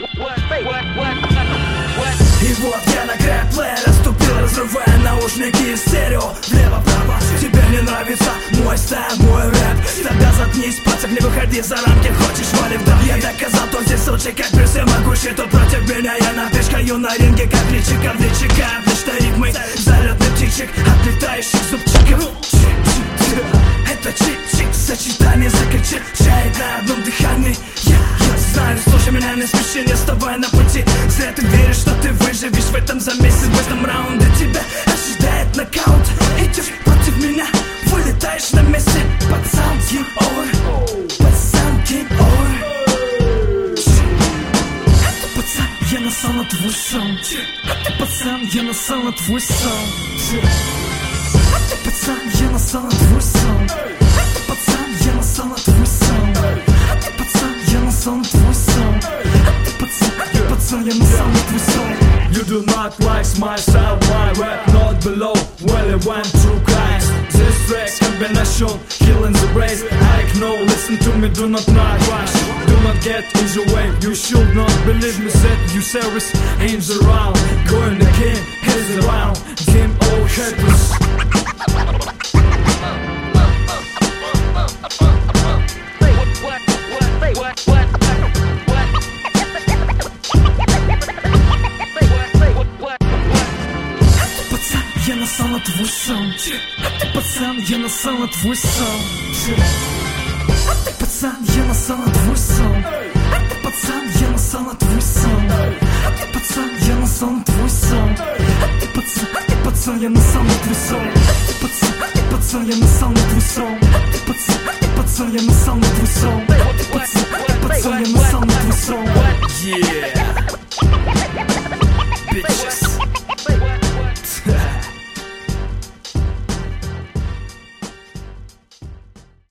И вот я на край плея расступил, разрывая наушники и стерео. Влево-право, тебе не нравится мой стайл, мой рэп. Тогда заткнись, пацак, не выходи за рамки, хочешь вали в дом. Я доказал, то здесь лучше, как при всемогущий, то против меня я напичкаю на ринге, как личика в личика. Отличные ритмы, залетный птичек, отлетающих зубчиков. Это чик-чик, сочетание закричит, чает на одном дыхании. Я знаю, слушай меня, не спеши, не вставай на пути. Зря ты веришь, что ты выживешь в этом замесе. В этом раунде тебя ожидает нокаут. Идешь против меня, вылетаешь на месте. Пацан, game over, пацан, game over. Это пацан, я насал на твой сон. Это пацан, я насал на твой сон. Это пацан, я насал на твой сон. Это пацан, я насал на твой сон. Это пацан, я насал на твой сон. Это пацан, я насал на твой сон. You do not like my style, my rap not below. Well, it went through guys. This track combination, killing the race. I know, listen to me, do not rush. Do not get in the way. You should not believe me, said you service ain't around. Going again, heads around. Game all happens. Я насал на твой сон. А ты пацан, я насал на твой сон. А ты пацан, я насал на твой сон. А ты пацан, я насал на твой сон. А ты пацан, я насал на твой сон. А ты пацан, я насал на твой сон. А ты пацан, я насал на твой сон. А ты пацан, я насал на твой сон. А ты пацан, я насал на твой сон. Yeah.